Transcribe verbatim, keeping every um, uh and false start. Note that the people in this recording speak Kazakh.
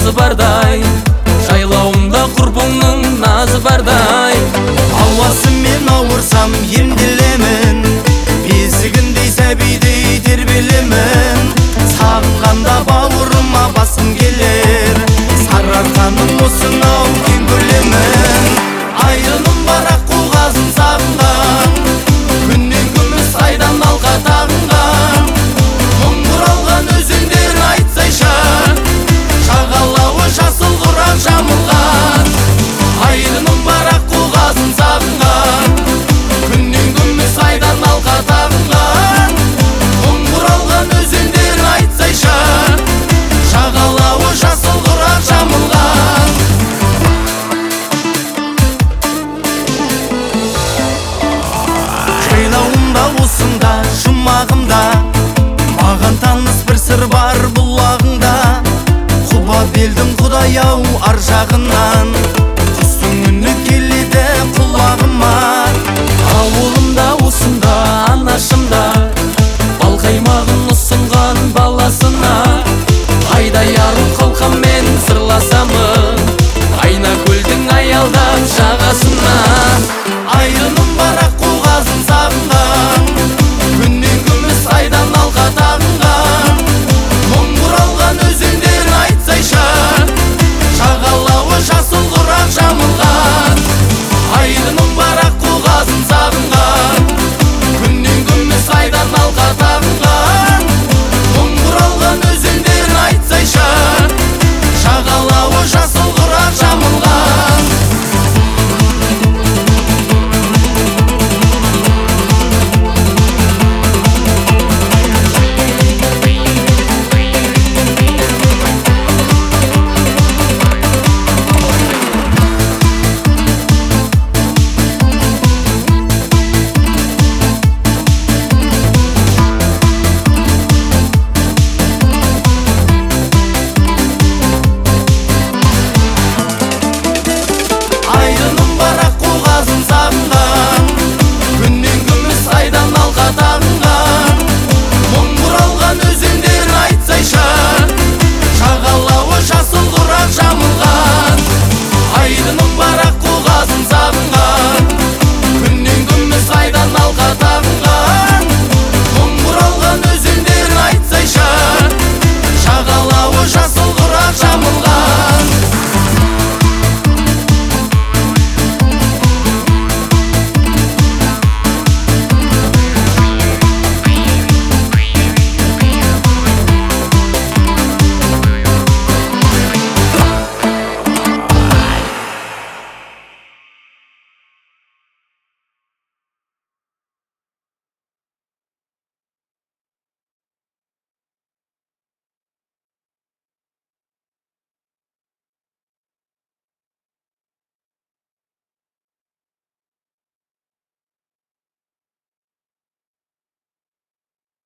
назы бардай, жайлауымда құрбыңның назы бардай. Ауасымен ауырсам емделемін, бесігіндей сәбидей тербелемін. Сағынғанда бауырыма басым келер, сарыарқаның осынау кең көлемін. Айдыным бар аққу қазын сағынған, күннен күміс айдан алқа тағынған. Мың бұралған өзендер айтсайша, шағалауы жасыл құрақ жамылған. Айдыным бар аққу қазын сағынған, күннен күміс айдан алқа тағынған. Мың бұралған өзендер айтсайша, шағалауы жасыл құрақ жамылған. Жайлауымда осында жұмағымда, маған таныс бір сыр бар бұлағыңда. Құба белдің құдай ау ар жағынан,